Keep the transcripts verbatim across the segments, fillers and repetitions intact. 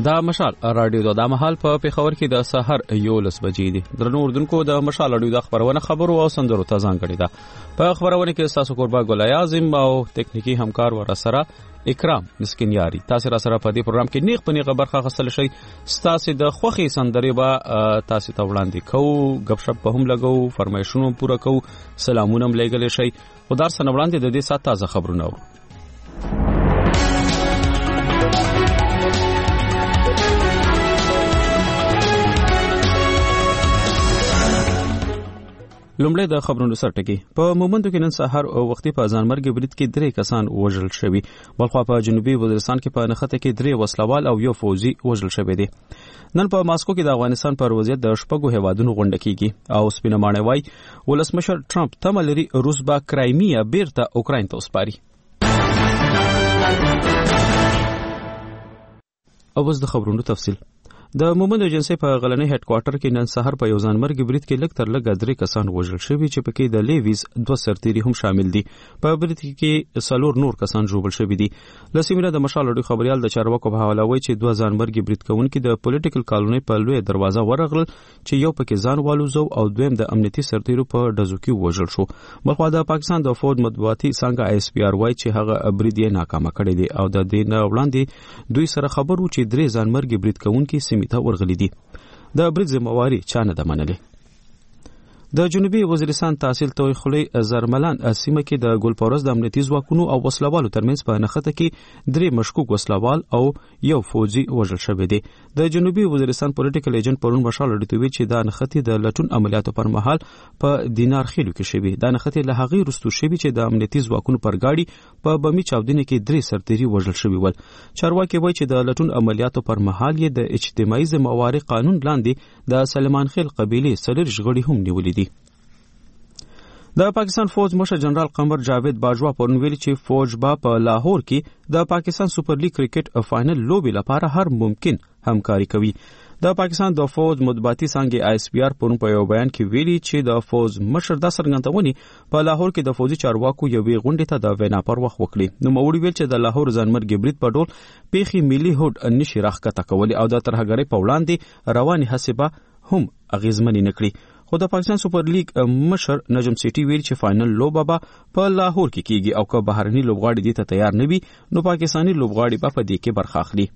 دا مشال رادیو د مهال په پیښور کې د سحر یولس بجې دي. درنو اردوونکو د مشال رادیو د خبرونه خبرو او سندرو ته ځانګړي ده. په خبرونه کې تاسو قربا ګلای اعظم او تکنیکی همکار ور سره اکرام مسکینیاری. تاسو را سره په دې پروګرام کې نیغ په نیغه برخه غسل شي. تاسو د خوخي سندرې به تاسو ته وړاندې کوو، غب شپ په هم لګو، فرمایشونو پوره کوو، سلامونه هم لګل شي. خدای سره وړاندې د دې سات تازه خبرونه ورو. لومړی د خبرونو سرټکی. په مومندو کې نن سحر او وختي په ځانمرګ برید کې درې کسان وژل شوي. بلخوا په جنوبي وزیرستان کې په نخته کې درې وسلوال او یو فوجي وژل شوی دی. نن په ماسکو کې د افغانستان پر وضعیت د شپږو هیوادونو غونډه کیږي او سپینه ماڼۍ وای ولسمشر ټرمپ تمه لري روس با کرایمیا بیرته اوکراین ته وسپاري. اوس د خبرونو تفصیل. د مومند ایجنسی په غلنۍ هډ کوارټر کې نن سحر په یو ځانمرګ برید کې لږ تر لږه درې کسان وژل شوي چې پکې د لیویز دوه سرتیري هم شامل دي. په برید کې څلور نور کسان ژوبل شوي دي. له سیمې د مشال رادیو خبريال د چارواکو په حواله وایي چې دوه ځانمرګ برید کوونکي د پولیټیکل کالوني په لوی دروازه ورغلل چې یو پکې ځان والوزو او دویم د امنیتي سرتیرو په ډزو کې وژل شو. بلخوا د پاکستان د فوج مطبوعاتي څنګه آی اس پی آر وایي چې هغه برید یې ناکامه کړی دی او د دې نه وړاندې دوی سره خبرو چې درې ځانمرګ برید کوونکي سیمې ته ورغلي دي. د برید ذمہواری چا نه ده منلې. د جنوبي وزیرستان تحصیل توي خلی زرملان سیمه کې د ګلپورز د امنیتي ځواکونو او وسلوالو ترمنځ په نخته کې درې مشکوک وسلوال او یو فوجي وژل شوی دی. د جنوبي وزیرستان پولیټیکل ایجنټ پرون مشال ډیټوي چې د نخته د لټون عملیاتو پر مهال په دینار خېلو کې شوی. د نخته له هغه رستو شوی چې د امنیتي ځواکونو پر گاډي په بمی چاودنه کې درې سرتیري وژل شوی ول. چارواکي وایي چې د لټون عملیاتو پر مهال یې د اجتماعي ذمہواری قانون لاندې د سلمان خیل قبيله سلر ژغړي هم نیولې دي. د پاکستان فوج مشر جنرال قمر جاوید باجوا پرون ویلي چې فوج با په لاهور کې د پاکستان سپر لیګ کرکټ فائنل لوبي لپاره هر ممکن همکاري کوي. د پاکستان د فوج مطبوعاتي څنګه آی اس پی آر پرون په یو بیان کې ویلي چې د فوج مشر د سرګندونې په لاهور کې د فوجي چارواکو یوې غونډې ته د وینا پر وخت وکړي. نو موړي ویل چې د لاهور ځانمرګ برید په ډول پیخي ملي هوډ نشي راخکته کولی او د ترهګرۍ په وړاندې رواني حسابه هم اغیزمنې نکړي. خو د پاکستان سپر لیګ مشر نجم سیټي ویل چې فائنل لوبه په لاهور کې کیږي او که بهرني لوبغاړي دې ته تیار نه وي نو پاکستاني لوبغاړي په دې کې برخه اخلي.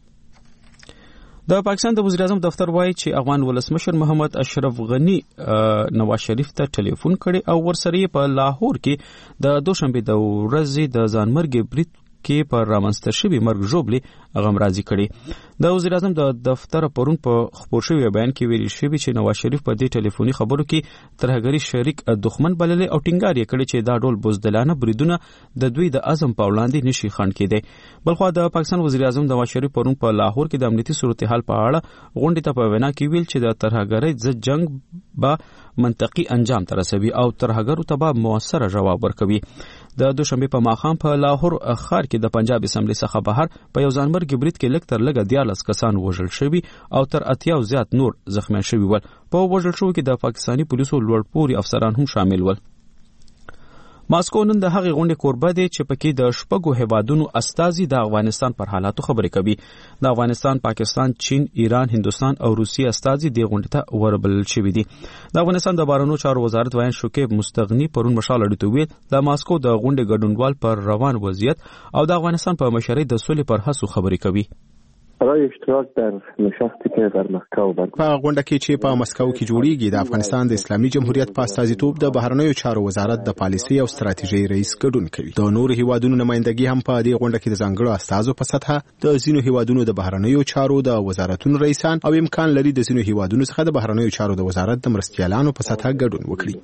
د پاکستان د وزیر اعظم دفتر وایي چې افغان ولسمشر محمد اشرف غنی نواز شریف ته ټلیفون کړي او ورسره په لاهور کې د دوشنبه د ورځې د ځانمرګ برید کې پر رامنځته شوی مرګ ژوبلې غمرازي کړي. د وزیر اعظم د دفتر پرون په خبر شوی بیان کې ویل شوی چې نواز شریف په دې ټلیفوني خبرو کې ترهګری شریک دښمن بللې او ټینګار یې کړی چې دا ډول بوزدلانه بریدونه د دوی د عزم په وړاندې نشي خنډ کېدی. بلخوا د پاکستان وزیر اعظم نواز شریف پرون په لاهور کې د امنیتي صورتحال په اړه غونډې ته په وینا کې ویل چې د ترهګری ضد جنگ به منطقي انجام ته رسوي او ترهګرو ته به موثره جواب ورکوي. د دوشنبه په ماښام په لاهور ښار کې د پنجاب اسمبلی څخه بهر په یو ځانمرګ برید کې لږ تر لږه دیارلس کسان وژل شوي او تر اتیاو زیات نور زخمیان شوي ول. په وژل شوو کې د پاکستاني پولیسو لوړپوړي افسران هم شامل ول. ماسکو نن د هغې غونډې کوربه دی چې پکې د شپږو هیوادونو استازي د افغانستان پر حالاتو خبرې کوي. د افغانستان، پاکستان، چین، ایران، هندوستان او روسیې استازي د غونډې ته وربلل شوي دي. د افغانستان د بهرنیو چارو وزارت وایي شکیب مستغنی پرون مشال اډیټو ویل د ماسکو د غونډې ګډونوال پر روان وضعیت او د افغانستان په مشرۍ د سولې پر هڅو خبرې کوي. برای اشتراک در نشستی که در مسکو برگزار په غونډه کې چې په مسکو کې جوړیږي د افغانستان د اسلامي جمهوریت په استازیتوب د بهرنیو چارو وزارت د پالیسي او ستراتیژي رئیس ګډون کوي. د نورو هیوادونو نمائندګي هم په دې غونډه کې د ځانګړو استازو په سطحه د ځینو هیوادونو د بهرنیو چارو د وزارتونو رئیسان او امکان لري د ځینو هیوادونو څخه د بهرنیو چارو د وزارت د مرستیالانو په سطحه ګډون وکړي.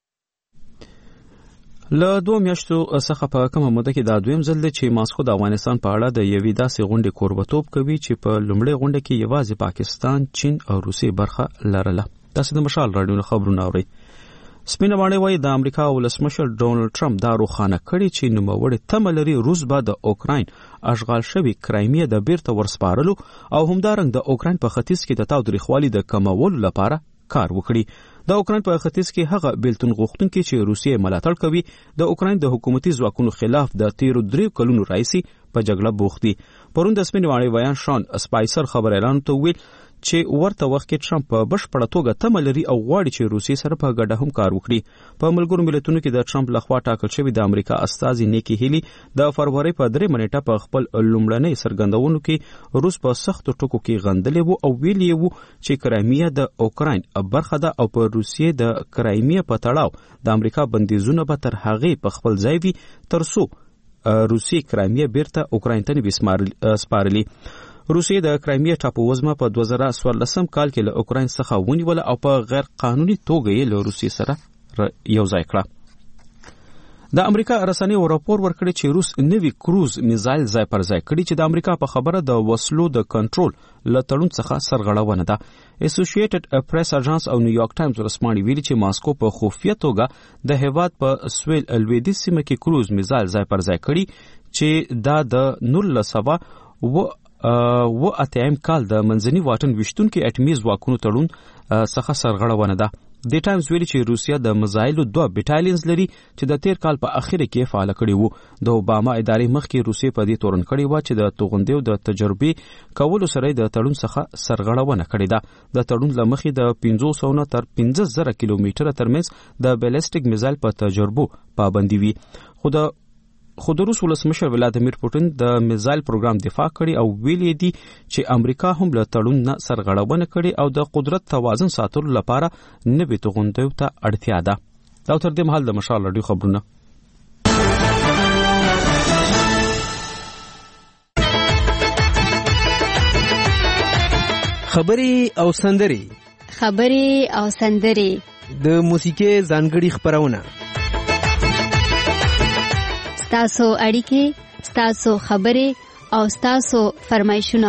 له دوه میاشتو څخه په کومه موده کې دا دویم ځل دی چې ماسکو د افغانستان په اړه د یوې داسې غونډې کوربتوب کوي چې په لومړۍ غونډه کې یوازې پاکستان، چین او روسیې برخه لرله. تاسو د مشال رادیو خبرونه اورئ. سپینه ماڼۍ وایي د امریکا ولسمشر ډونالډ ټرمپ دا روښانه کړي چې نوموړی تمه لري روس به د اوکراین اشغال شوي کرایمیا د بیرته ورسپارلو او همدارنګ د اوکراین په ختیځ کې د تاوتریخوالي د کمولو لپاره کار وکړي. د اوکراین په ختیځ کې هغه بیلتون غوښتونکي چې روسیې ملاتړ کوي د اوکراین د حکومتي ځواکونو خلاف د تیرو دریو کلونو راهیسې په جګړه بوخت دي. پرون د سپینوالي ویان شان سپایسر خبر اعلان ته ویل چې ورته وخت کې ټرمپ په بشپړه توګه تمه لري او غواړي چې روسیې سره په ګډه هم کار وکړي. په ملګرو ملتونو کې د ټرمپ لخوا ټاکل شوی د امریکا استازي نیکی هیلی د فروری په درې منېټه په خپل لومړنۍ څرګندونو کې روس په سختو ټکو کې غندلې وو او ویلي وو چې کرایمیا د اوکراین برخه ده او په روسیې د کرایمیا په تړاو د امریکا بندیزونه به تر هغې په خپل ځای وي ترڅو روسیې کرایمیا بیرته اوکراین ته نوي سپارلي. روسیې د کرایمیا ټاپووزمه په دوه زره څوارلسم کال کې له اوکراین څخه ونیوله او په غیر قانوني توګه یې له روسیې سره یو ځای کړه. د امریکا رسنیو راپور ورکړی چې روس نوي کروز میزایل ځای پر ځای کړي چې د امریکا په خبره د وسلو د کنټرول له تړون څخه سرغړونه ده. اسوسییټډ پریس اژانس او نیویارک ټایمز ورسپانډي ویلي چې ماسکو په خفیه توګه د هیواد په سویل لویدیځ سیمه کې کروز میزایل ځای پر ځای کړي چې دا د نولس سوه و و اتیم کال د منځني واټن وشتونکو اټومي ځواکونو تړون څخه سرغړونه ده. د ټایمز ویلي چې روسیا د میزایلو دوه بټالینز لري چې د تیر کال په اخر کې فعال کړي وو. د اوباما ادارې مخکې روسیې په دې تورن کړی و چې د توغندیو د تجربې کولو سره د تړون څخه سرغړونه کړې ده. د تړون لمخې د پنځه سوه نه تر پنځه زره کیلومتره ترمنځ د بیلسټیک میزایل په تجربو پابندي وي. خو د خو د روس ولسمشر ولادیمیر پوتین د میزایل پروګرام دفاع کړي او ویلي دي چې امریکا هم له تړون نه سرغړونه کړي او د قدرت توازن ساتلو لپاره نوي توغندیو ته اړتیا ده. دا تر دې مهال د مشال رادیو خبرونه. خبرې او سندري خبرې او سندري د موسیقي ځانګړي خبرونه ستاسو اړیکې، ستاسو خبرې او ستاسو فرمایشونه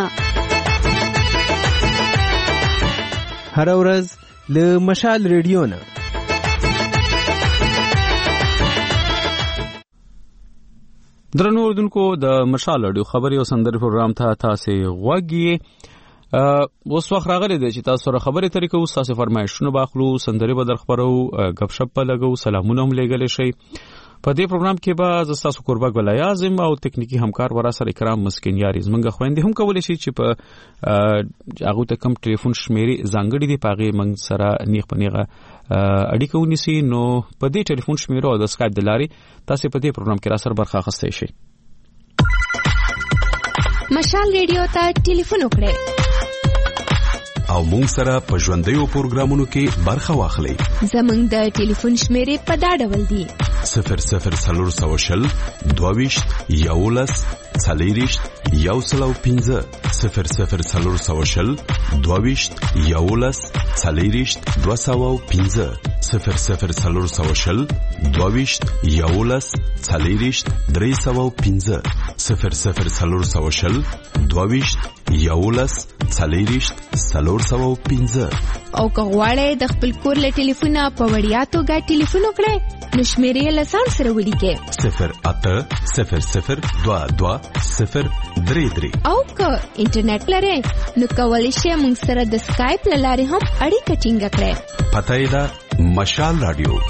هر ورځ له مشال ریډیو نه. درنو اوردونکو د مشال رادیو خبري او سندري پروګرام ته تاسو غوږی اوس وخت راغلی دی چې تاسو سره خبرې ترې کوو، تاسو فرمایشونه باخلو، سندري به در خبرو، غپ شپ په لګو، سلامونه هم لېږلی شئ. په دې پروګرام کې به زه ستاسو کوربه ګل اعظم او تکنیکی همکار ورا سره اکرام مسکین یاري زمونږ خويندې هم کولی شي چې په هغه ته کم ټلیفون شمیرې ځانګړي دي پاغه منګ سره نیغ په نیغه اړیکه ونیسي. نو په دې ټلیفون شمیرو او د اسکایپ د لارې تاسو په دې پروګرام کې را سره برخه اخیستی شئ. مشال ریډیو ته ټلیفون وکړئ او مونږ سره په ژوندیو پروګرامونو کې برخه واخلئ. زمونږ د ټلیفون شمیرې په دا ډول دي: صفر صفر څلور سوه شل دوه ویشت یولس څلېرویشت یو سل او پنځه صفر صفر څلور سوه شل دوه ویشت یولس څلېرویشت دوه سوه او پنځه صفر صفر څلور سوه شل دوه ویشت یولس څلېرویشت درې سوه او پنځه صفر صفر څلور سوه شل دوه ویشت یولس څلېرویشت څلور سوه او پنځه. او که غواړئ د خپل کور له ټلیفونه په وړیا توګه ټلیفون وکړئ نو شمیرې له ځان سره ولیکئ: صفر اته صفر صفر دوه دوه صفر درې درې. او که انټرنیټ لرئ نو کولی شئ موږ سره د سکایپ له لارې هم اړیکه ټینګه کړئ. پته یې ده مشال رادیو.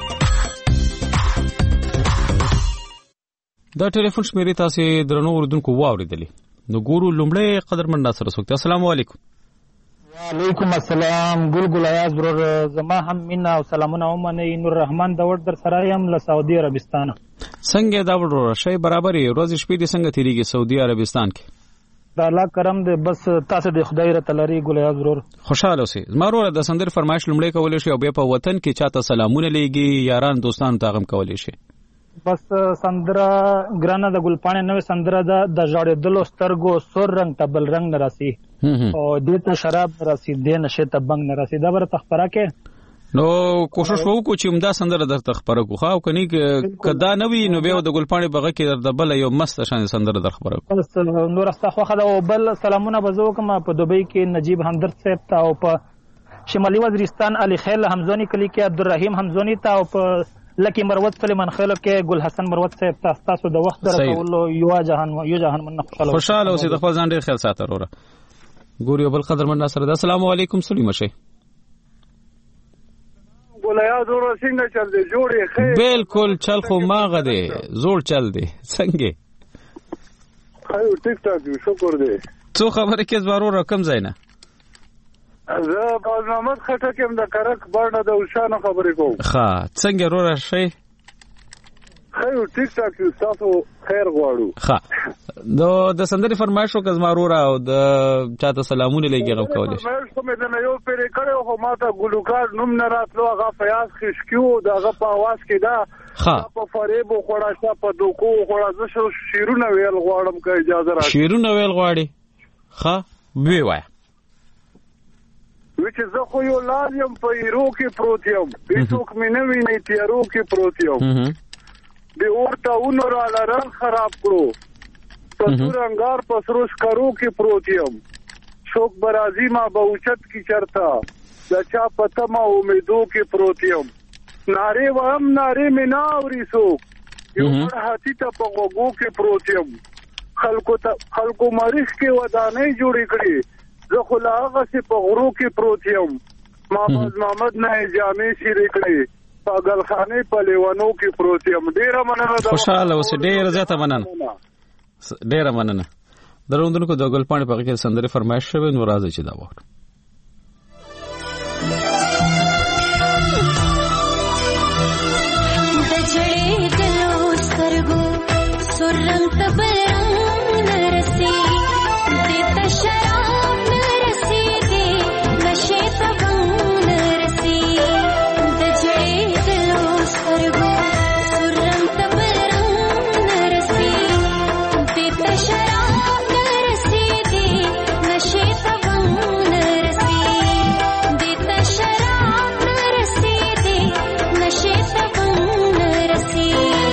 دا ټلیفون شمیرې تاسو درنو اوردونکو واوریدلې. نو ګورو لومړی قدرمن ناصر سوکته. السلام علیکم. وعلیکم السلام. ګل ګل ایاز برور زما هم مینا او سلامونه ومنه. نور رحمان داوود در سره یم له سعودي عربستان. څنګه دا ورور شي برابرې ورځ شپې دې څنګه تیریږي سعودي عربستان کې؟ دا الله کرم دې بس تاسو د خدای رته لري ګل ایاز برور. خوشاله اوسئ. زما ورور د سندر فرمایش لومړی کولای شي او بیا په وطن کې چاته سلامونه لېږي، یاران دوستان ته غم کولای شي. بس سندره ګرانه د ګلپاڼې نوې سندره ده د ژړېدلو سترګو سور رنګ ته بل رنګ نه راسي او دې ته شراب نه راسي، دې نشې ته بنګ نه راسي. دا به راته خپره کې نو کوشش وکړو چې همدا سندره درته خپره کړو. خو کني که دا نه وي نو بیا د ګلپاڼې بغه کې در بله یو مست شان سندره در خپره کړو. بس نور ستا خوښه ده. او بل سلامونه به زه وکړم په دوبۍ کې نجیب همدرد صاحب ته او په شمالي وزیرستان علي خیل حمزوني کلي کې عبدالرحیم حمزوني ته او په لکه مروت سلیمان خیلو کې ګل حسن مروت صاحب تاسو تاسو د وخت درکولو یو جهان یو جهان من خوشاله خوشاله اوسئ. د خپل ځان ډیر خیال ساته وروره. ګور یو بل قدرمن ناصر. السلام علیکم. سلیم شي. بولیا زور څنګه چل دی؟ جوړې خیر. بالکل چل خو ماغه دی، زور چل دی. څنګه خیو ټیک ټاک یو شکر دی. څو خبرې کې زوارو رقم زینا زه باز محمد خټک يم د کرک باندې د اوشانو خبرې کوم. ښه څنګه رورا شي؟ خیو ټیک ټاک یو تاسو خیر غواړو. ښه نو د سندري فرمایش وکړ زمارورا او د چاته سلامونه لګیږم کولای. فرمایش کوم د نه یو پرې کړو خو ماته ګلوکار نوم نه راتلو هغه فیاض خشکیو دغه په आवाज کې دا په فریب خوړا شا په دوکو خوړا زه شیرونه ویل غواړم که اجازه راکړئ. شیرونه ویل غواړي؟ ښه وی وای. وچ زه خو یو لال یم په ایرو کې پروت یم هیڅوک مې نه ویني تیارو کې پروت یم د اورته اونو را لرل خراب کړو په سور انګار په سرو سکرو کې پروت یم شوق برازي ما به اوچت کې چرتا د چا په تمه امیدو کې پروت یم نارې وهم نارې مې نه اوري څوک یو مړ هاتي ته په غوږو کې پروت یم خلکو ته خلکو مریخ کې ودانۍ جوړې کړې زه خو لا هغسې په غرو کې پروت یم ما باز محمد نه جامې سیرې کړې پاگل خانه په لیوانو کې پروت یم. ډیره مننه. خوشاله اوسې. ډیره زیاته مننه. ډیره مننه. دروندونکو د ګل پاڼې په کې سندري فرمایش شوی نو راځي چې دا وکړو. د جړې دلو سترګو سرنګ تبرنګ نرسي د تشراب نرسي د نشه تبنګ نرسي د جړې دلو سترګو سرنګ تبرنګ نرسي د تشراب نرسي د نشه تبنګ نرسي د تشراب نرسي د نشه تبنګ نرسي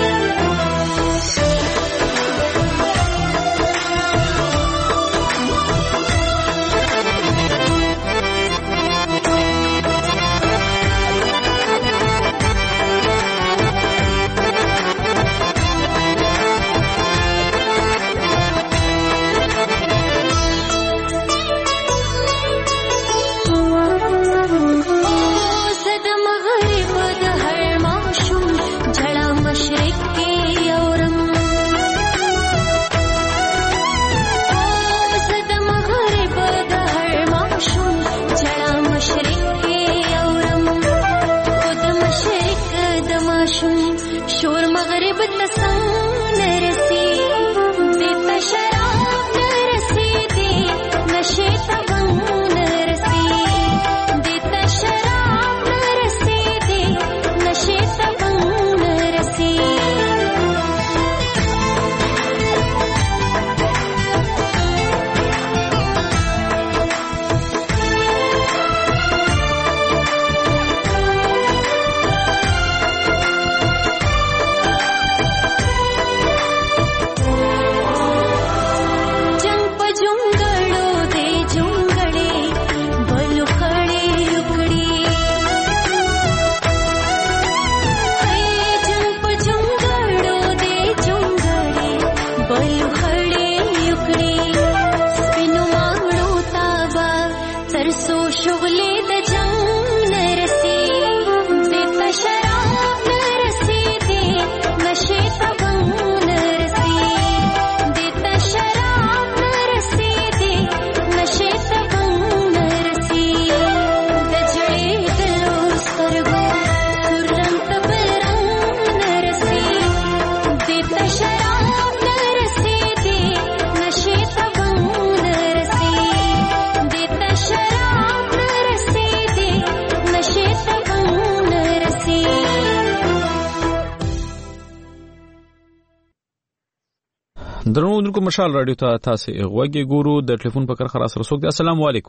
درنو مشال رادیو ته تاسو غوږی ګورو د ټلیفون په کار خلاص رسوک دی. السلام علیکم.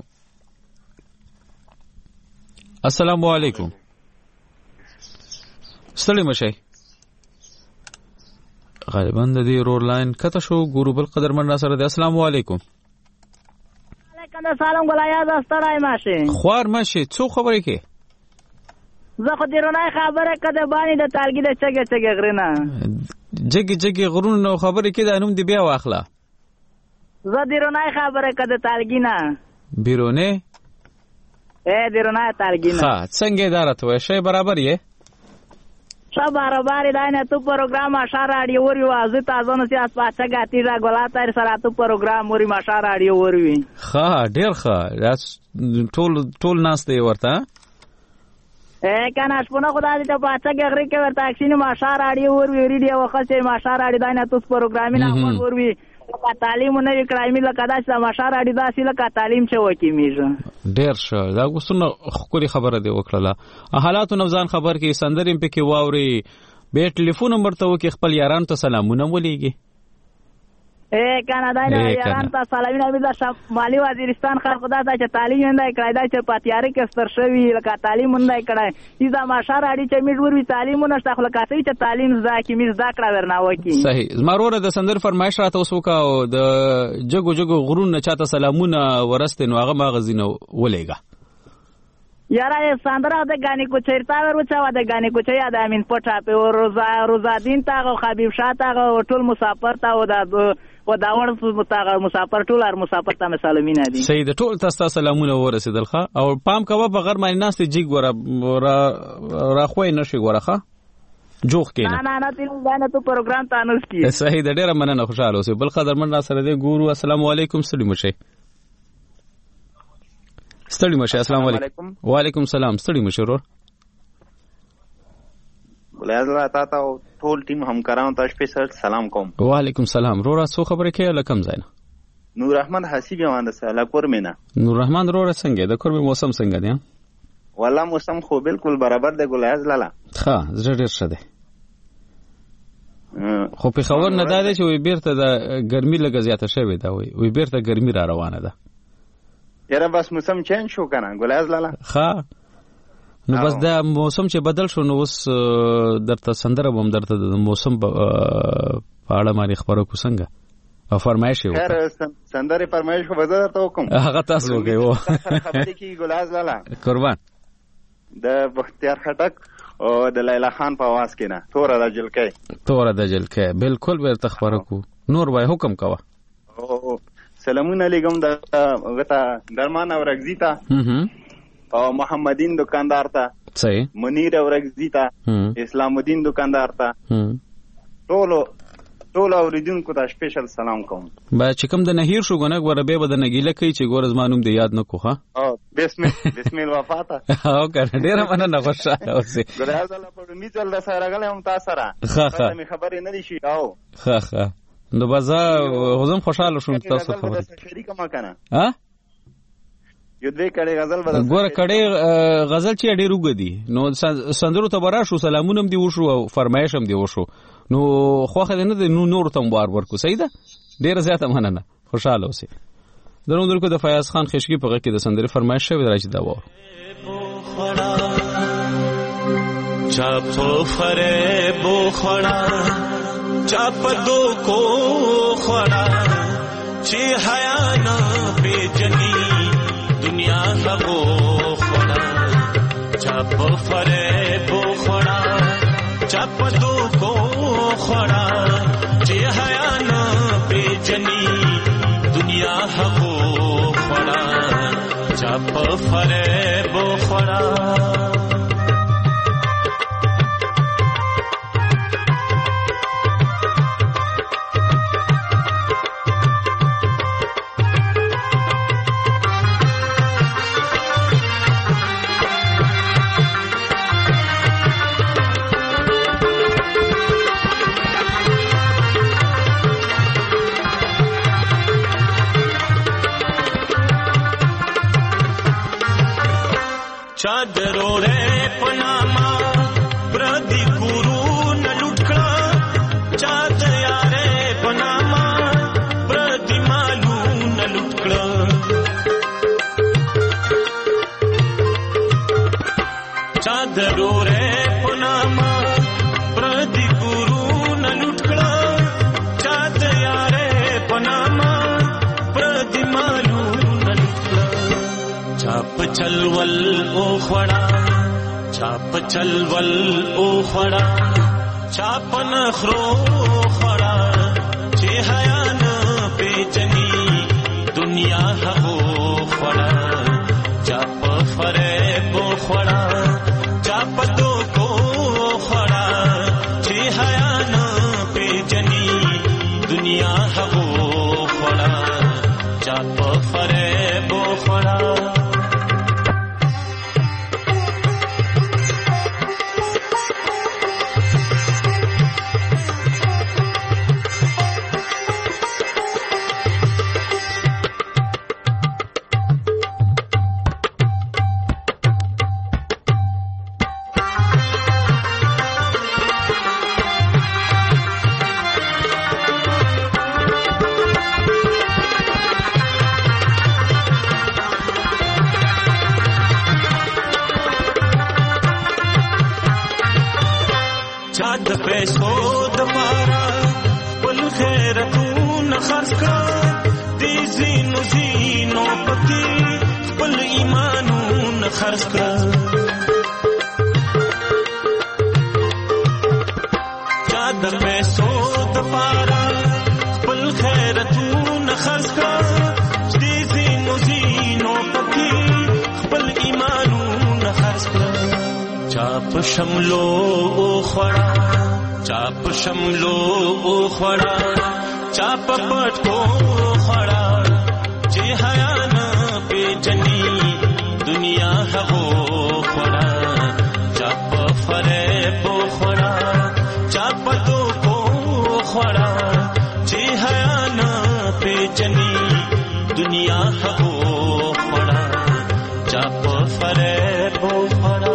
السلام علیکم. سلام شي غالبا د دې رور لاین کته شو ګورو بل قدرمن را سره دی. السلام علیکم. علیکم السلام ګلیا ز ستړای ماشه خوار ماشه څو خبرې کې زه خو دې رونای خبره کده باندې د تالګي د چګه چګه غرنه جګ جګ غرونه نو خبرې کې د انوم دی بیا واخله زه دې رونای خبره کده تالګي نه بیرونه اے دې رونای تالګي نه ها څنګه اداره ته شی برابر یې شب برابر داینه تو پروگرام ماشا رادیو وری وازه تازه نصیحت پاچا گاتی را ګلاتر سره تو پروگرام وری ماشا رادیو وری ښه ډیر ښه ټول ټول ناس دی ورته ا کنه شپونه خدای دې ته پاچا ګغری کې ورته اکشن ماشا رادیو وری ریډیو وخت چې ماشا رادیو داینه تو پروگرام نه مون وری لکه تعلیم نه وکړای می لکه دا چې ماشا رادیو داسې لکه تعلیم چې وکی میږي ډیر ښه دا غوښتنه خوري خبره دی وکړه حالاتو نوزان خبر کې سندریم پکې واوري به ټلیفون نمبر ته وکي خپل یاران ته سلامونه ولېږي ا کنه دا نه یاران ته سلامونه می دا مالی وزیرستان خلک خدا ته چې تعلیم نه کړای دا چې پاتیاري کې ستر شوی لکه تعلیم نه کړای ایزا ماشا رادیو چې میډ ور تعلیم نه شته خلک ته چې تعلیم زکه می زکړه ورنا وکی صحیح زمروره د سندر فرمایش راته وسوکا او د جګو جګو غرون نه چاته سلامونه ورسته نو هغه ماغزینه ولېګا یاره ساندرا د غانی کو چیرتا ورو چا د غانی کو چیا د امین پټا په روزا روزا دین تا خبيب شاته ټول مسافر تا و د و دا ورته مسافر ټول ار مسافر ته مسالمین دي صحیح د ټول تاسو سلامونه ورسېدل ښه او پام کوه په غیر معنی ناس ته جګ ور را خوې نشي ورخه جوخ کینه نه نه نه تل باندې تو پروګرام ته انوس کی صحیح د ډیره مننه خوشاله اوسې بل قدرمن را سره دی ګورو السلام علیکم ستړي مشه ستړي مشه السلام علیکم وعلیکم السلام ستړي مشه ورور ولایت الله تا ته ټول ټیم همکارانو ته سپیشل سلام کوم وعلیکم السلام رورا سو خبره کې لکم زاینه نور احمد حسیب یوانده سره کور مینا نور رحمان رورا څنګه د کور موسم څنګه دی والله موسم خو بالکل برابر دی ګلایز لاله ښه زړه ډیر ښه دی خو په خبر نه ده چې وی بیرته د ګرمي لګ زیاته شوی دا وی وی بیرته ګرمي را روانه ده یاره بس موسم چینج شو کنه ګلایز لاله ښه نو بس دا موسم چې بدل شو نو اوس درته سندره بم درته د موسم په اړه باندې خبرو کو څنګه او فرمایش یو خیر سندره فرمایش خو بزر ته وکم هغه تاسو وګي وو خبرې کی ګلایز لاله قربان د بختیار خټک او د لیلا خان په आवाज کې نه توره د جلکې توره د جلکې بالکل به تخبره کو نور وای حکم کوا او سلامونه علیکم د غتا درمان او رغزیتا او محمدین دکاندار ته صحیح منیر او رغزیتا اسلام الدین دکاندار ته ټول ټول اوریدونکو ته سپیشل سلام کوم با چې کوم د نهیر شو غنګ ور به بد نګیله کوي چې ګور زمانوم دی یاد نکو ها او بسم بسم الله وفاته او کنه ډیر مننه خوشاله اوسې ګورای الله په می چل سره غلم تاسو سره ښه ښه مې خبرې نه دي شي او ښه ښه نو بازا غوزم خوشاله شوم تاسو خبرې شریک ما کنه ها یو دې کړي غزل بدل ګور کړي غزل چې ډېر وګدي نو سندرو ته برا شو سلامونم دی وشو او فرمایشم دی وشو نو خوخه نه دی نو نور ته مبار ورکو صحیح ده ډېر زیاته مننه خوشاله اوسئ درو درکو د فیاض خان خشکی په کې د سندري فرمایش شوی راځي دا و چاپو فره بو خړا چاپ دو کو خړا چې حیا نه بجنی دنیا هغو خړا چاپ فره بو خړا چاپ دو کو خړا چې حیا نه بجنی دنیا هغو خړا چاپ فره بو خړا चादरो रे पनामा प्रदी गुरु न लुटका चाद यारे पनामा प्रदी मालू न लुटका चादरो रे पनामा प्रदी गुरु न लुटका चाद यारे पनामा प्रदी मालू न लुटका चाप चलवल ओ खड़ा चाप चलवल ओ खड़ा चाप नखरो खड़ा जे हया न बेचनी दुनिया हो खड़ा चाप फरे बो खड़ा चाप दो को खड़ा د پیسو د پارا ول خیرتونه خرڅ کړه دې زینو زینو پکې خپل ایمانونه خرڅ کړه چا د پیسو د پارا ول خیرتونه خرڅ کړه دې زینو زینو پکې خپل ایمانونه خرڅ کړه چا په شملو خوړه چا په شملو خوړه چا په پټو خوړه چې حیا نه پیژني دنیا هغو خوړه چا په فریب خوړه چا په دوکو خوړه چې حیا نه پیژني دنیا هغو خوړه چا په فریب خوړه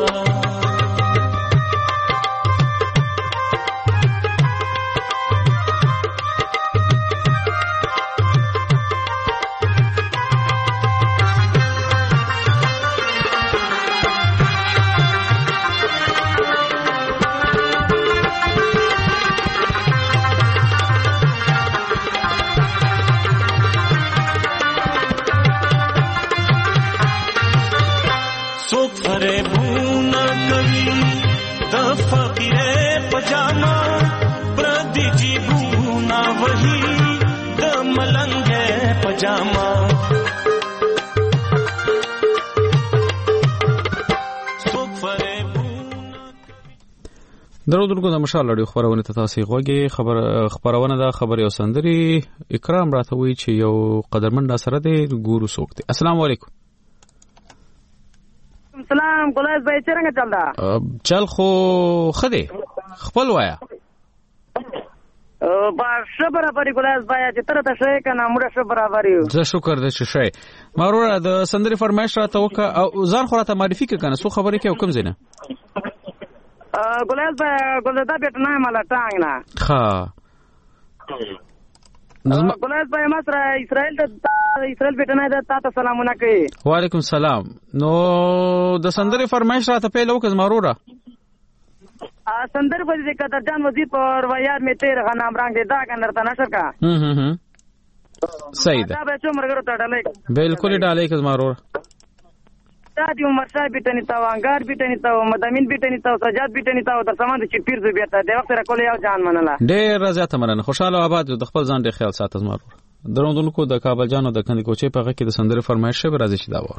درودونکو د مشال لړۍ خبرونه ته تاسو غوږی خبر خبرونه د خبري او سندري اکرام راته وی چې یو قدرمن سره دی ګورو سوکته. السلام علیکم. سلام ګلای بھائی څنګه چل دا چل خو خدي خپل وایا با شبره پرې ګلای بھائی چې تر ته شي کنه موږ شبره پرې زه شکر دې چې شي مارو د سندري فرمایش راته وک او ځان خو راته معرفي کنه سو خبرې کې حکم زینه ګلای بھائی ګلدا بیت نه مالا ټانګ نه ها ګلای بھائی مصر اسرائیل د اسرائیل بیت نه د تاسو سلامونه کوي وعلیکم السلام نو د سندري فرمایش راته پیلو کز مارو را سندر په دې قدر جان وزیر پر ویار می تیر غنام رنگ دا کنه ته نشر کا هم هم هم صحیح ده دا به څومره ګرو ته ډالې بالکل ډالې کز مارو دا دی عمر صاحب بیٹنی تا وانګار بیٹنی تا مدامین بیٹنی تا سجاد بیٹنی تا تر سامان چې پیر زو بیت دا وخت را کول یو جان منله ډېر زیاته مننه خوشاله آباد د خپل ځان ډېر خیال ساتل مارو دروندونکو د کابل جانو د کندې کوچې په هغه کې د سندري فرمایش به راځي چې دا و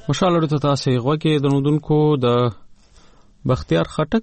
خوشاله ورته تاسو غوږی درنودونکو د بختیار خټک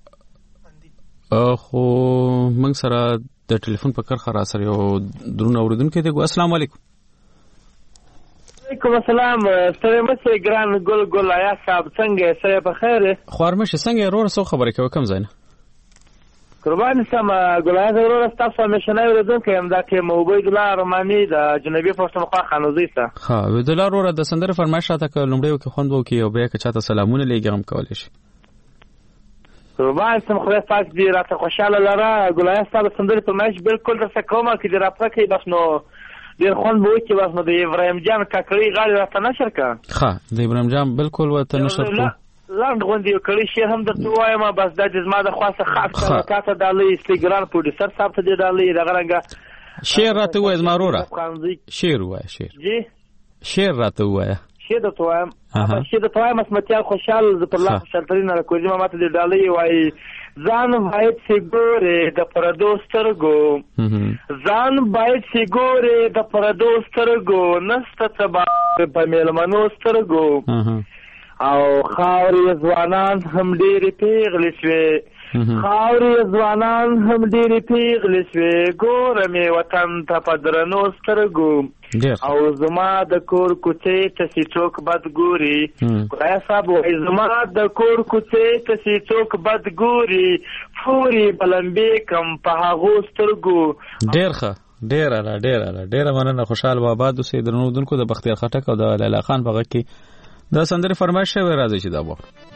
خو موږ سره د ټلیفون په کرخه را سره یو درون اوریدونکو دی. السلام علیکم. وعلیکم السلام. ستړي مشه ګران ګل ګل آیا صاحب څنګه سره په خیر؟ خوارمشه څنګه ورور سو خبرې کوي کوم ځای نه؟ قربان سم ګلای ضرور تاسو مشنه اوریدونکو هم دا کې عبید الله رحماني د جنوبي پښتونخوا خانوزي ته. ها عبید الله ورور د سندره فرمایش راته ک لومړیو کې خوند وو کې او بیا که چاته سلامونه لګم کولای شي. قربان سم خدای پاک دې راته خوشاله لره. ګلای صاحب سندره فرمایش بالکل د سکوما کې د راپره کې بس نو ډیر خوند وو کې بس نو د ابراهیم جان کاکړي غاړي راته نشر کا. ها د ابراهیم جان بالکل وته نشر کو. لاند غوندي کړي شي هم د توایم بس د جسمه د خاصه خاص کاته دالي استګران پروډوسر صاحب ته دی دالي دغه رنګه شعر راته وای زمارورا شعر وای شعر جی شعر راته وای شعر د توایم شعر د توایم اسمتیال خوشحال ز پر الله شرطرین را کوجه ماته دی دالي وای ځان باید سیګوره د پردو سترګو ځان باید سیګوره د پردو سترګو نست تبا په میلمنو سترګو او خاورې ځوانان هم ډېرې پیغلې شوې خاورې ځوانان هم ډېرې پیغلې شوې ګوره مې وطن ته په درنو سترګو او زما د کور کوڅې ته چې څوک بد ګوري خدای صاحب وایي زما د کور کوڅې ته چې څوک بد ګوري فورې بلمبې کم په هغو سترګو. ډېر ښه ډېره ډېره ډېره مننه. خوشحال بابا دوسې درنودونکو د بختیار خټک او د لیلا خان په غږ کې دا سندره فرمایش شوی راځي چې دا وو.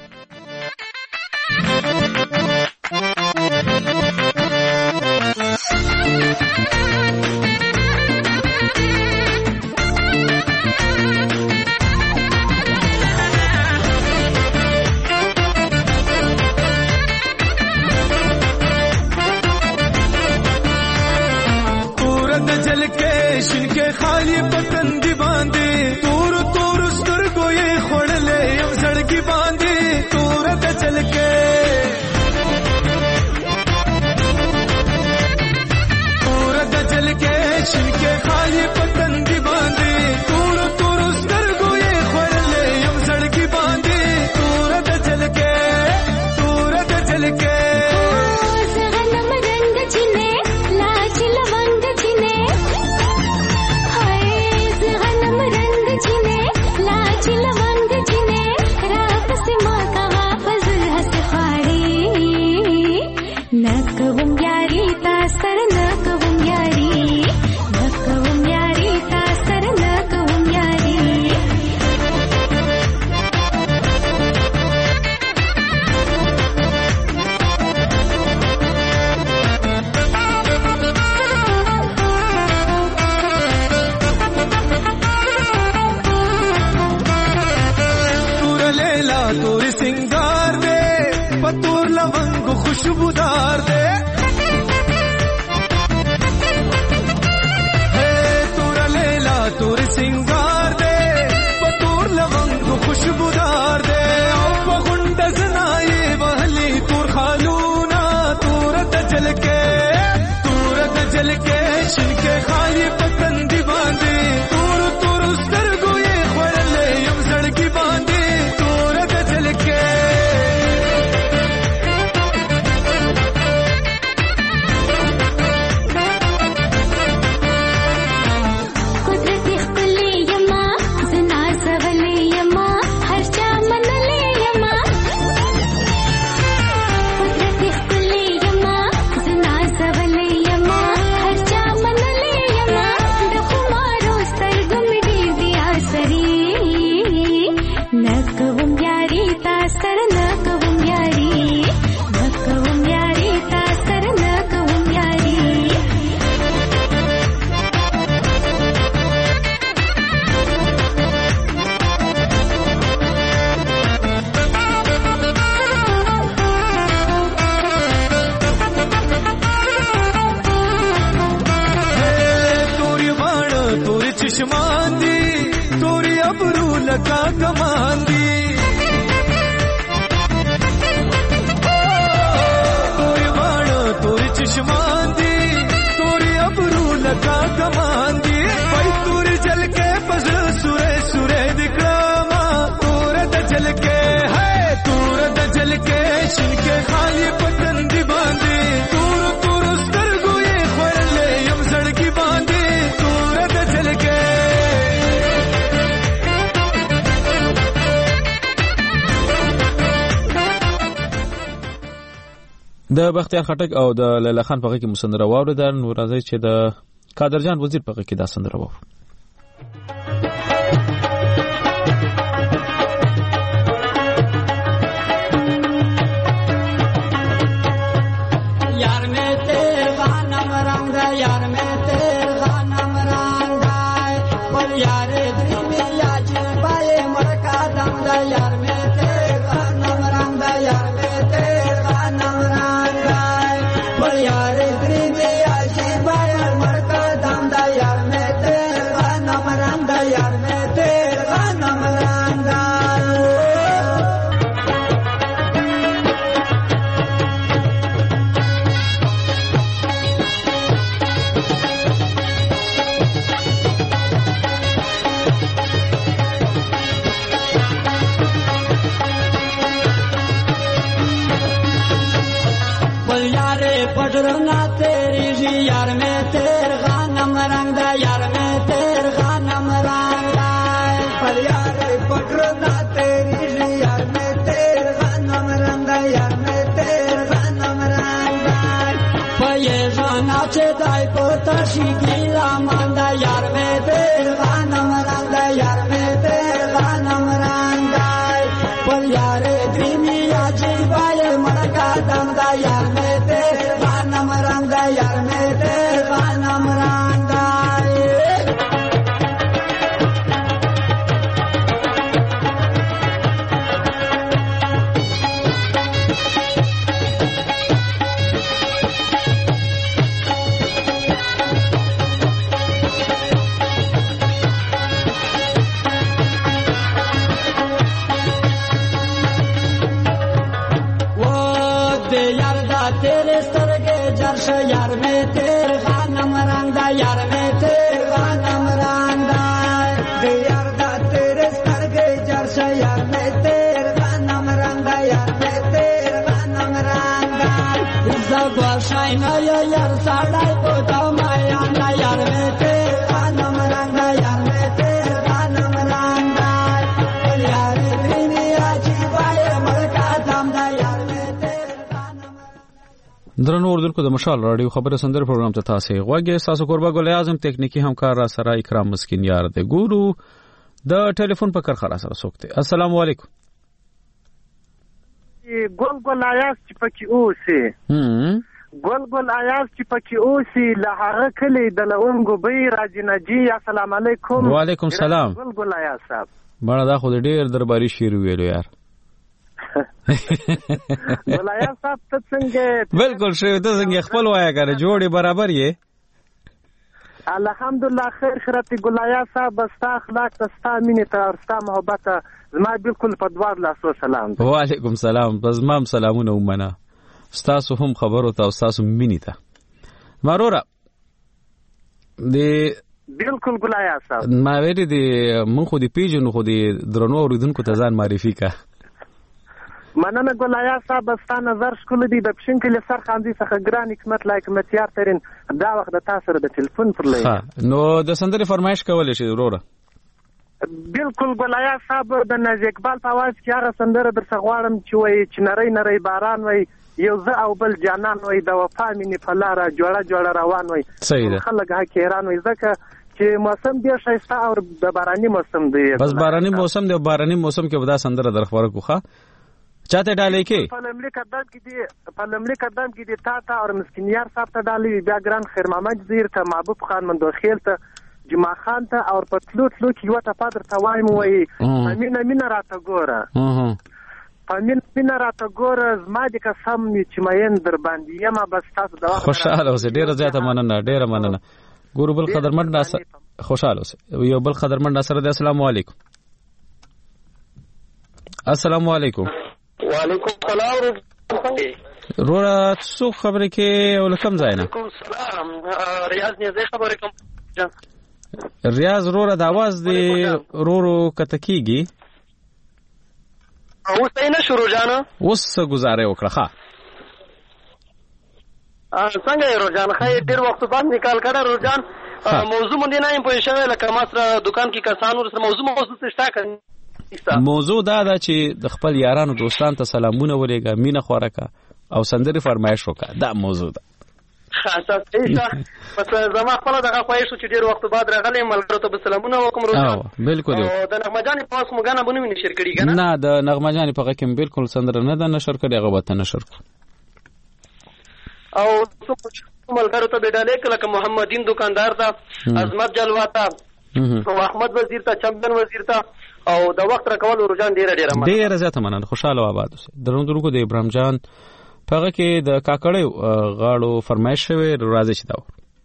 تور د جل کې شین کې خالی پتن دی باندې تور تور سترګو یې خړلې یم سړکی باندې تور د جل کې تور د جل کې شین کې خالی پتن دی باندې تور تور سترګو یې خړلې یم سړکی باندې تور د جل کې تور د جل کې खुशबूदार दे हे तोरा लेला तोर सिंगार दे पतोर लवंग खुशबूदार दे गुंड जनाए वहली तोर खालूना तोर दजल के तोर दजल के शिनके खाली पतन दी बांधे तोर तोर उस्तर गोये खड़ले यम सड़की बांधे तोर दजल के जल के है तूर द जल के शिनके खाली पतन दी बांधे तूर तूर स्तरगो ये खरले यम सड़की बांधे तूर द जल के د بختیار خټک او د لیلا خان په کې مسندره واوریدل. نو راځي چې د قادرجان وزیر په کې دا سندره واورو. यार में तेरे गानम रंग यार में तेरे गानम रंग पर यार दिल में याज पाए मरका दम यार में तेरे गानम रंग यार में तेरे गानम रंग पर यार दिल में याज पाए मरका दम यार में तेरे गानम रंग यार में तेरे गानम रंग पटरना तेरी जी यार में तेरे गानम रंग यार में तेरे गानम रंग पर यार पटरना तेरी जी यार में तेरे गानम रंग यार में तेरे गानम रंग ये गाना चे दाई पोता शिकीला मांदा यार में तेरे गानम रंग यार में तेरे गानम रंग पर यार द्रीमी आजी बाये मरका दंदा यार में तेरे गानम रंग यार में तेरे गानम रंग तेरे सरगे जर्श यार में तेरे गानम रंग यार में तेरे गानम रंग यार दा तेरे सरगे जर्श यार में तेरे गानम रंग यार में तेरे गानम रंग जब शाइन यार साड़ा पोता माया यार में तेरे गानम रंग यार में तेरे गानम रंग यार दुनिया जी बाय मरका दम यार में درنو اوردونکو د مشال رادیو خبره سندره پروګرام ته تاسو غوږی تاسو قربا ګل اعظم ټیکنیکی همکار را سره اکرام مسکین یار د ګورو د ټلیفون په کار خلاص سره سوکته. السلام علیکم. ګل ګل آیاز چې پکې اوسې هم ګل ګل آیاز چې پکې اوسې له هغه کلی د لونګو بې راجنجي. السلام علیکم. وعلیکم السلام. ګل ګل آیاز صاحب باندې دا خو ډیر درباري شیر ویلو یار. ګلیا صاحب ته څنګه بالکل شوی ته څنګه خپل وایا کنه جوړي برابر یې الحمدلله خیر خیرت ګلیا صاحب ستا اخلاق ستا مینه ته ستا محبت زما بالکل په دوار لاسو سلام. وعلیکم السلام. پس مام سلامونه ومنه ستاسو هم خبرو ته ستاسو مینه ته مرورا دی بالکل ګلیا صاحب ما ویری دی مون خو دی پیجن خو دی درنو اوریدونکو ته ځان معرفي کا مننه ګلیا صاحب ستا نظر شکل دی د پښین کله سر خاندي څخه ګران حکمت لایک متیار ترين دا وخت د تاسو د ټلیفون پر لای نو د سندري فرمایش کولې شي وروره. بالکل ګلیا صاحب د ناز اقبال په आवाज کې هغه سندره در څخه غواړم چې وای چې نری نری باران وای یو زه او بل جانان وای د وفا مینې په لار جوړه جوړه روان وای خلک هک حیران وای ځکه چې موسم دی شایسته او د باراني موسم دی. بس باراني موسم دی باراني موسم کې ودا سندره در خبره کوخه چاته ډالې کې په لمړي قدم کې دی په لمړي قدم کې دی تا ته او مسکینیار صاحب ته ډالې بیا ګران خیر محمد زیر ته محبوب خان مندوخیل ته جمع خان ته او په تلو تلو کې یو ته پادر ته وایم وای امینه مینه راته ګوره امینه مینه راته ګوره زما د قسم چې مېن در باندې یم بس تاسو دا خوشاله اوسه ډیره زیاته مننه ډیره مننه ګورو بل قدرمن ناصر خوشاله اوسه یو بل قدرمن ناصر د السلام علیکم. السلام علیکم. وعلیکم السلام. رورا څو خبرې کې ولکم ځای نه. وعلیکم السلام. ریاض نه زه خبرې کوم. ریاض رورا د आवाज دی رورو کته کیږي. اوس یې نه شروع جانه اوس گزارې وکړه ښه څنګه یې روجان خای ډیر وخت بعد نکال کړه روجان موضوع مونږ نه یم په شوه لکه ما سره دکان کې کسانو سره موضوع موضوع څه شته کړي موضوع دا ده چې د خپل یارانو دوستان ته سلامونه ولېږه مینه خوراکه او سندري فرمایش وکړه دا موضوع ده خاصه ایسا پس زما خپل دغه خوښ چې ډیر وخت بعد راغلی ملګرو ته سلامونه وکم روزه او بالکل او د نغمجان په اوس مګانه بنو نشر کړي کنه نه د نغمجان په کې بالکل سندره نه ده نشر کړي هغه وته نشر او ملګرو ته بداله کله که محمدین دکاندار ته عظمت جلوا ته او احمد وزیر ته چمبن وزیر ته او د وخت راکول ورجان ډیر ډیر مننه ډیر زیاته مننه خوشاله و آباد اوسه درنو د ابراهیم جان پغه کې د کاکړې غاړو فرمایش شوی راځي چې دا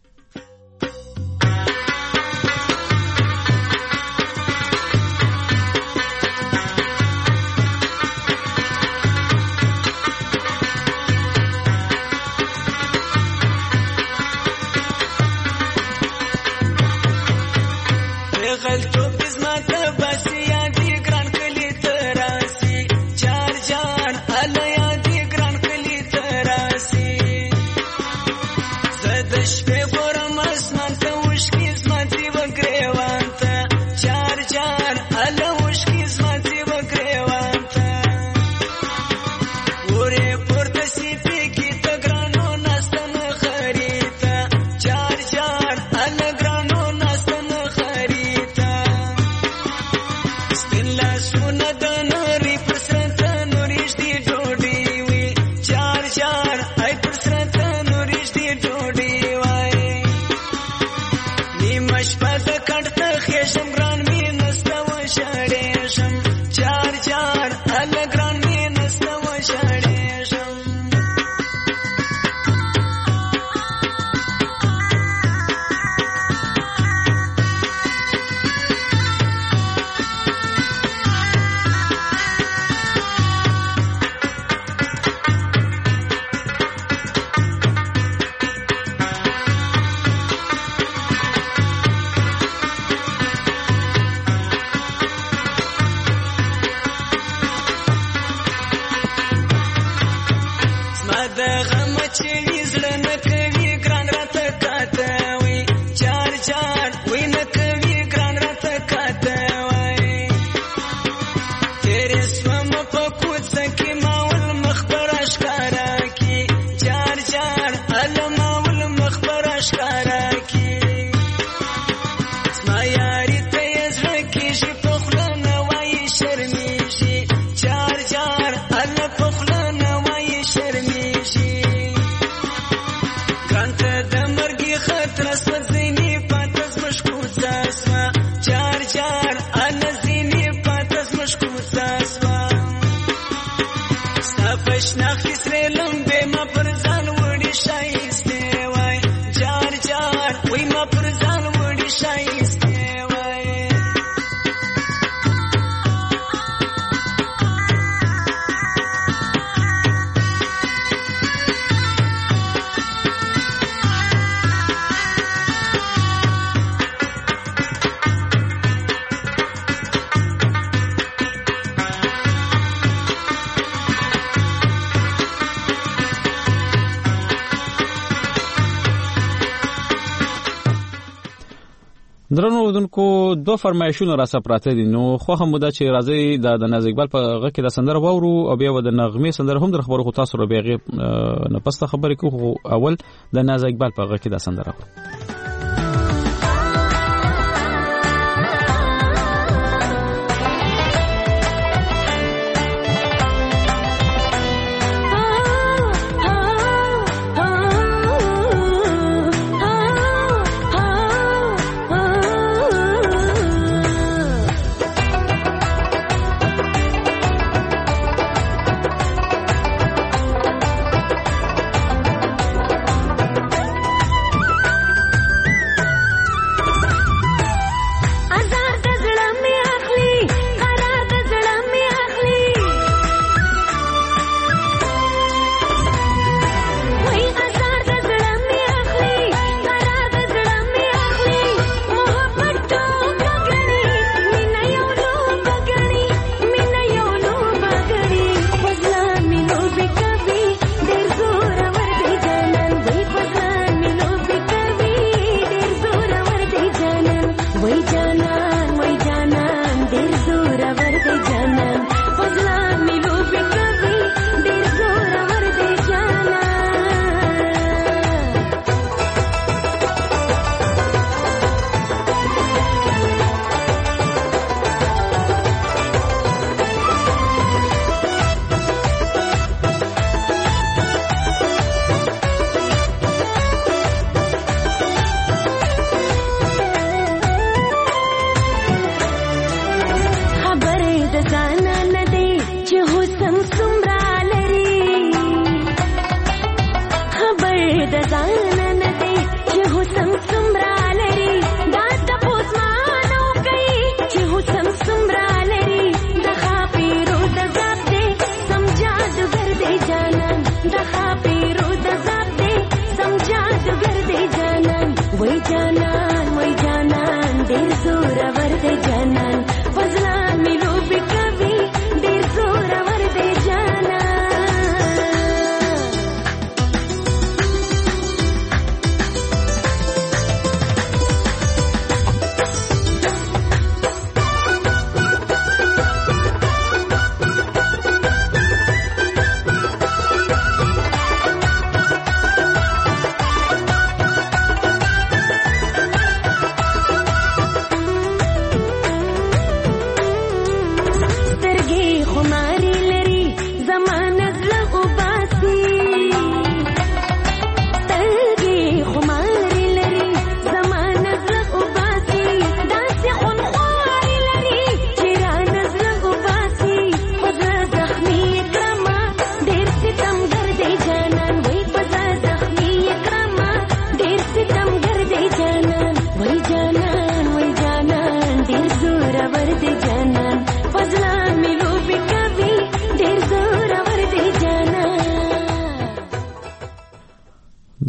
درنو ودونکو دو فرمایشونه را سپراته دي نو خو هم مده چې راځي د ناز اقبال په غږ کې د سندره وورو او بیا د نغمه سندره هم در خبرو خو تاسو رو بیا نه پسته خبرې کوو اول د ناز اقبال په غږ کې د سندره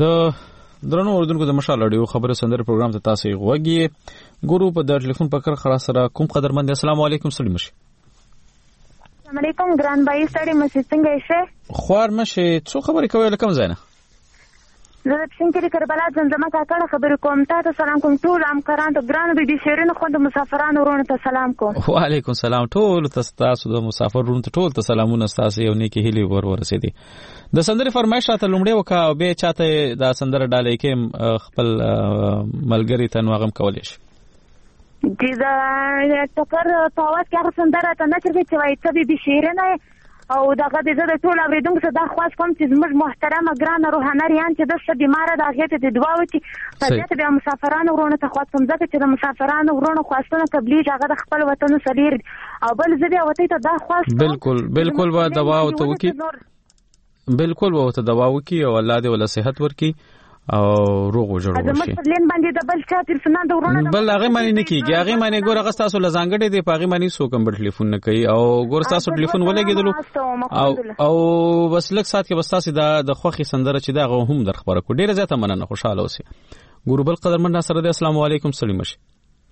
د درنو اوردونکو د مشال اډیو خبره سندره پروګرام ته تاسو غوږی ګورو په د ټلیفون په کر خلاص سره کوم قدرمند السلام علیکم سلام مشي السلام علیکم ګران بای سړی مې څنګه شه خوار مشه څو خبرې کوي لکم زینه زه د پښینکری کربلا زمزمه کاکړه خبرې کوم تاسو سلام کوم ټول همکاران ته ګران بي بي شیرین خو د مسافرانو ورونو ته سلام کوم وعلیکم سلام ټول تاسو د مسافرونو ته ټول ته سلامونه تاسو یو نیکی هلي ور ورسېدي د سندره فرمایش ته لومړی وکا او به چاته د سندره ډالې کې خپل ملګری ته نوغم کولې شي چې دا ټکر پاوات کې سندره ته نه چرګي چې وایي ته بي بي شیرین او دغه د زړه ټول اوریدونکو ته دا خواست کوم چې زموږ محترمه ګرانه روحانه ریان چې د څه بیماره د هغې ته د دعا وکړي په دې ته بیا مسافرانو ورونو ته خواست کوم ځکه چې د مسافرانو ورونو خواستونه قبلیږي هغه د خپل وطن سریر او بل زه بیا ورته ته دا خواست بالکل بالکل به دوا ورته وکړي بالکل به ورته دوا وکړي او الله دې ولا صحت ورکړي او روغ جوړ وشي زموږ لین باندې د بل چا تلفون د ورونو بل هغه معنی نه کیږي هغه معنی ګور هغه تاسو لزانګړې دی پاغي معنی سو کم بل ټلیفون نه کوي او ګور تاسو ټلیفون ولګیدلو او او بس لک سات کې بس تاسو د خوخي سندره چې دا هم در خبره کو ډیره زیاته مننه خوشاله اوسئ ګور بل قدرمن ناصر دی السلام علیکم سلیم شي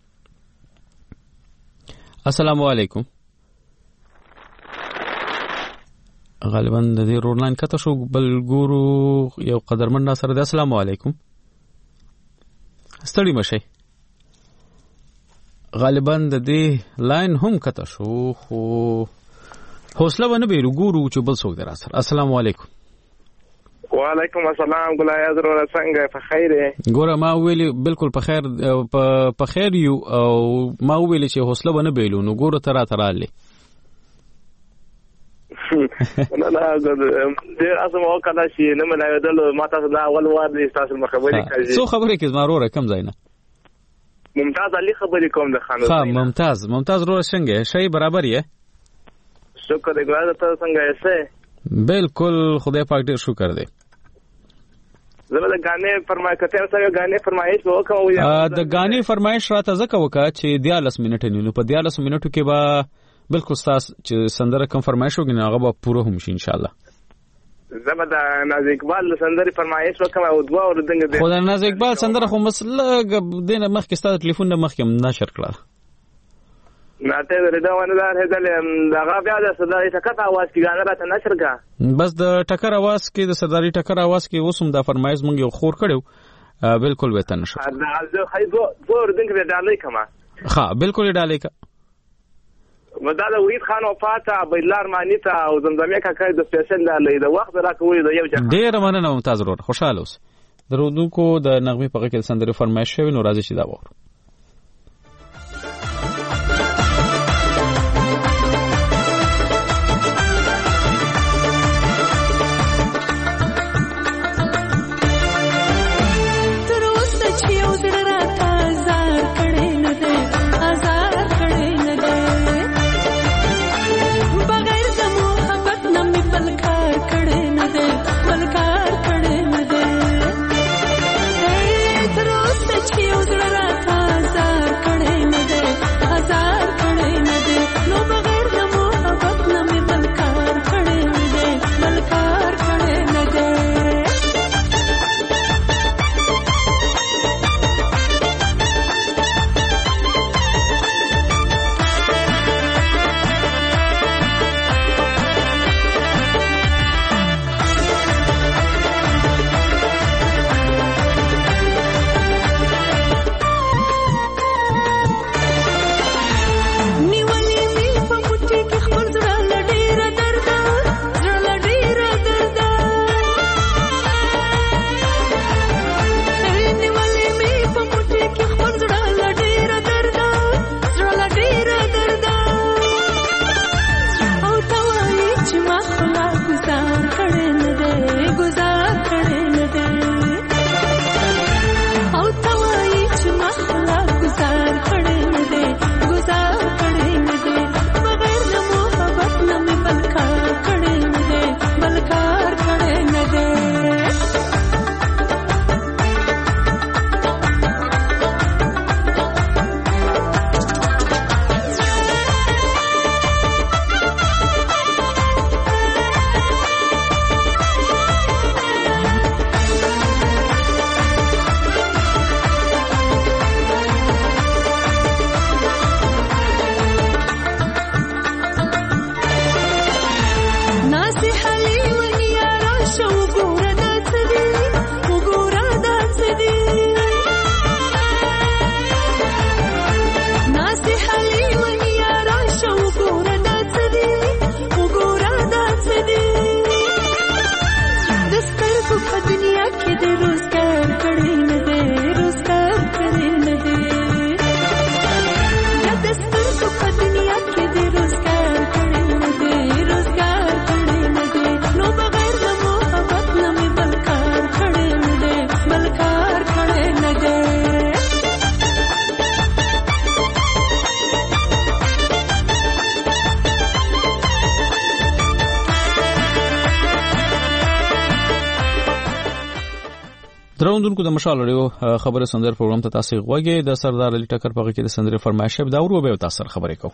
السلام علیکم غالبا د دې رونلاین کته شو بل ګورو یو قدرمن ناصر دی السلام علیکم ستړي مشي غالبا د دې لاین هم کته شو خو حوصله ونه بیرو ګورو چې بل څوک در اثر السلام علیکم وعلیکم السلام ګلای حضرت څنګه په خیر ګوره ما ویلي بالکل په خیر په خیر یو او ما ویلي چې حوصله ونه بیلو نو ګوره ترا تراله نه نه ډېر اسمه وکړه چې نه مې دل ما تاسو دا اول وار دې تاسو مخبري کوي څو خبرې کې زموږه کم ځای نه ممتاز علي خبرې کوم د خانو ها ممتاز ممتاز رو څنګه شي برابر یې شکر دې ګرځه تاسو څنګه یې بالکل خدای پاک دې شکر دې زما د غانې فرمایش کته سره غانې فرمایش وکاو د غانې فرمایش راته زکه وکا چې دیالس منټه نیلو په دیالس منټو کې با بالکل تاسو چې سندره کوم فرمایش وګنه هغه به پوره هم شي ان شاء الله زما د ناز اقبال سندره فرمایش وکم او دوا ور دنګ دې خو د ناز اقبال سندره خو مسله دینه مخ کې ستاسو ټلیفون نه مخ کې نشر کړه ناته رضا وندار هدل دغه بیا د صداري ټکر आवाज کې غاڼه راته نشر کا بس د ټکر आवाज کې د صداري ټکر आवाज کې اوسم د فرمایش مونږ یو خور کړو بالکل وته نشر دا خای دو ور دنګ دې ډالې کما ها بالکل ډالې کا وداله ورید خان وفات بلار مانی ته او زمزمه کاکای د سپیشل د وخت راکوي د یو ځای ډیر مننه ممتاز ورور خوشاله اوس درودونکو د نغمه په کې سندره فرمایش شوی نو راځي چې دا وره Hey, دروندونکو د مشال رادیو خبره سندر پروګرام ته تاسو غوږی د سردار علي ټکر په کې د سندر فرمایشه دا ورو به تاسو خبرې کوم.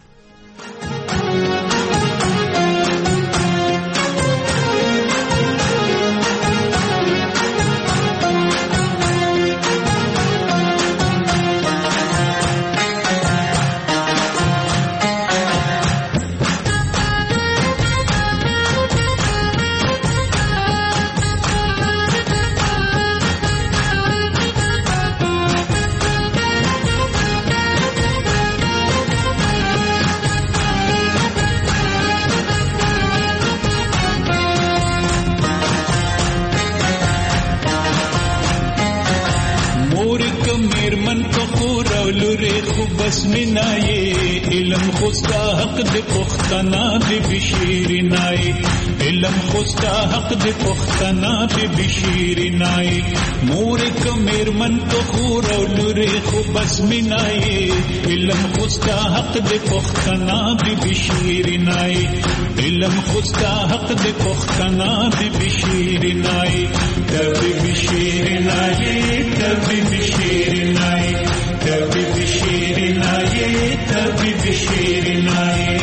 بسمنای علم خوستا حق د پختنا به بشیرنای علم خوستا حق د پختنا به بشیرنای مور کمر من تو خور او لری خو بسمنای علم خوستا حق د پختنا به بشیرنای علم خوستا حق د پختنا به بشیرنای تبي بشیرنای تبي بشیرنای تبي بشیرنای تبي بشیرنای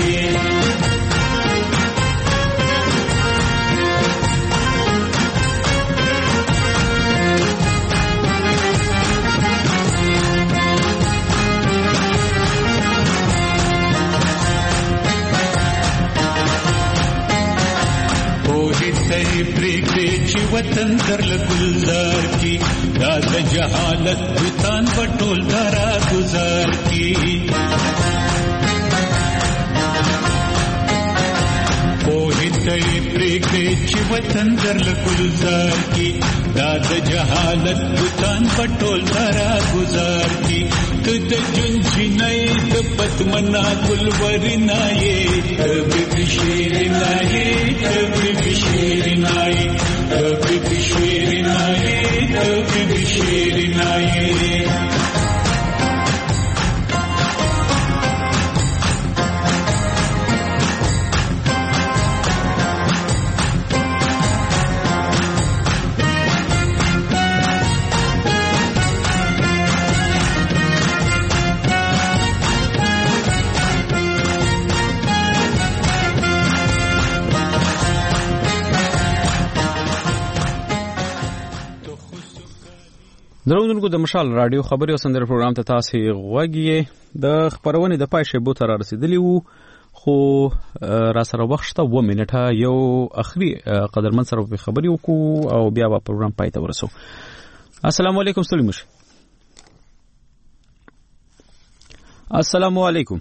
وطن در لگلزار کی داد جہالت بتان بٹول دارا گزار کی پوہتے پریکے چی وطن در لگلزار کی داد جہالت بتان بٹول دارا گزار کی تد جن جنائے دبت منا گلوری نائے کبھی بشیر نائے کبھی بشیر نائے کبھی بشیر نائے کبھی بشیر نائے درودونکو د مشال رادیو خبري او سندره پروګرام ته تاسو غوږی د خبرونه د پای شیبو تر رسیدلی وو خو را سره وخت ته و منټه یو اخري قدرمن سره په خبري وکړو او بیا په پروګرام پای ته ورسو. السلام علیکم سلیمش. السلام علیکم.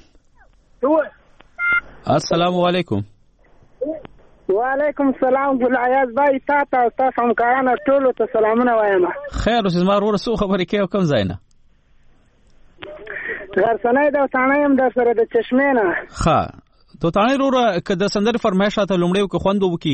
السلام علیکم. وعلیکم السلام ګل عیاض بای تاسو او تاسو همکارانو ټول ته سلامونه وایم. خیر اوس زما ورو سو خبرې کوي کوم ځای نه؟ غرسنۍ د تانایم د سره د چشمه نه. ښه تو تانه ورو ک د سندر فرمایشه ته لومړی کو خوندو وکي.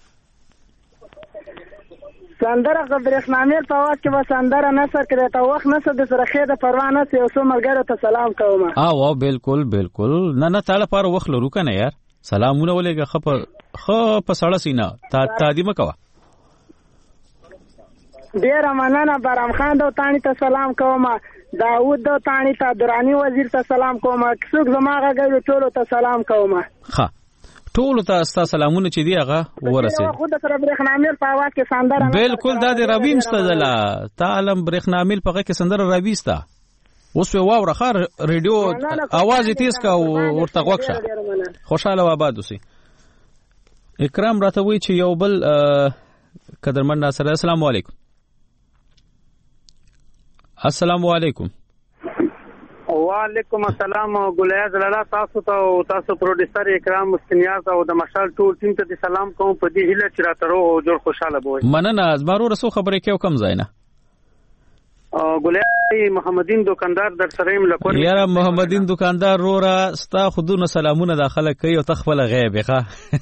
سندره قدرخنامل په واک کې و سندره نصر کړه ته وخت نصر د سره خېده پروا نه سي او سو مرګره ته سلام کوم. اه واو بالکل بالکل نه نه تعالی پر وخت لرو کنه یار. سلامونه ولېګه خپ خو په سړه سینا تا تادیمه کوا. ډیر مننه برام خان دو تانی ته سلام کوم. داوود دو تانی ته درانی وزیر ته سلام کوم. څوک زماغه ګورو ټول ته سلام کوم. ښه ټول ته ستا سلامونه چې دی هغه ورسه. خو د سره برېښنامل په واکه سندره بالکل د ربیم ستدلا تعلم برېښنامل په کې سندره ربیستا. اوس په واوره خار ریډیو आवाज تیز کا ورته غوښه. خوشاله و آباد اوسئ. اکرام راته وی چې یو بل قدرمن ناصر السلام علیکم. السلام علیکم. وعلیکم السلام ګلیاز لاله تاسو ته او تاسو پروډوسر اکرام مستنیاز او د مشال ټول ټیم ته سلام کوم په دې هیله چې راته رو جوړ خوشاله بوي. مننه زمارو رسو خبرې کوي کم ځای نه. ګلیاز محمدین دکاندار در سره ایم لکور یاره محمدین دکاندار رورا ستا خودونه سلامونه داخله کوي او تخفل غیب ښه.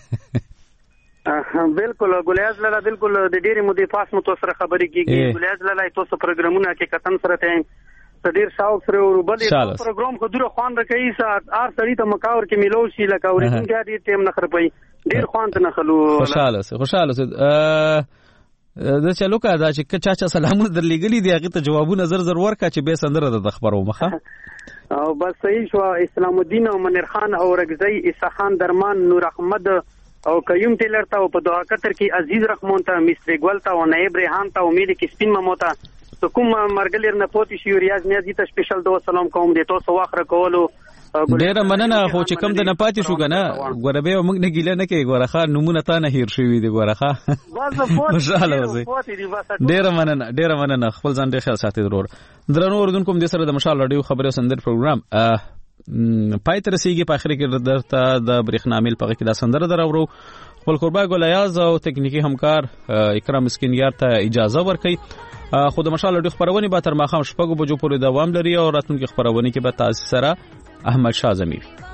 بالکل ګلیاز لاله بالکل د ډېری مودې پاس مو تاسو سره خبرې کیږي. ګلیاز لاله تاسو پروګرامونه کې کتن سره ته ډیر شاوق سره وربلې پروګرام خو دوره خوان راکې سات ار سړی ته مکاور کې ملو شي لکه ورین کې دې ټیم نه خرپي ډیر خوان ته نه خلو. خوشاله سه خوشاله سه د چلو کا دا چې چا چا سلامونه درلېګلي دي هغه ته جوابونه زر زر ورکا چې به سندره د خبرو مخه او بس صحیح شو. اسلام الدین او منیر خان او رگزی عیسی خان درمان نور احمد او قیوم ټیلر ته په دعا کتر کې عزیز رحمون ته مستری ګل ته او نائب ریحان ته امید کې سپین مموتا ته کوم مرګلیر نه پوتې شي ریاض نیازی ته سپیشل دو سلام کوم دې تاسو واخره کولو ډیره مننه. خو چې کم د نه پاتې شو کنه ګوره به موږ نه ګیله نه کوي ګوره ښه نمونه تا نه هیر شوي دي ګوره ښه ماشاءالله وځي. ډیره مننه ډیره مننه. خپل ځان ډېر خیال ساتئ ضرور. درنو اوریدونکو هم دې سره د مشال رادیو خبري او سندر پروګرام پای ته رسیږي. په اخر کې درته د برېښنا میل په کې دا سندره دراورو. خپل قربا ګل ایاز او تکنیکی همکار اکرام مسکینیار ته اجازه ورکړي. خو د مشال رادیو خبرونه به تر ماښام شپږو بجو پورې دوام لري او راتلونکي خبرونه کې به تاسو سره احمد شاه زمیر